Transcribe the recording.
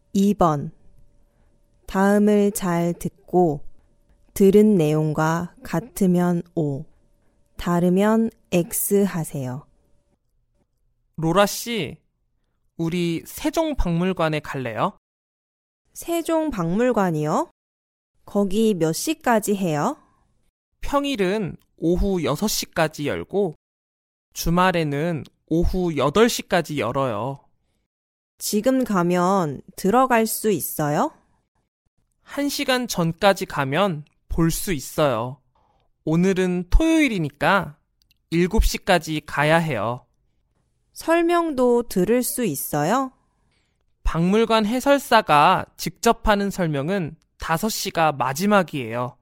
2번. 다음을 잘 듣고 들은 내용과 같으면 O, 다르면 X 하세요. 로라 씨, 우리 세종박물관에 갈래요? 세종박물관이요? 거기 몇 시까지 해요? 평일은 오후 6시까지 열고 주말에는 오후 8시까지 열어요. 지금 가면 들어갈 수 있어요? 1시간 전까지 가면 볼 수 있어요. 오늘은 토요일이니까 7시까지 가야 해요. 설명도 들을 수 있어요? 박물관 해설사가 직접 하는 설명은 5시가 마지막이에요.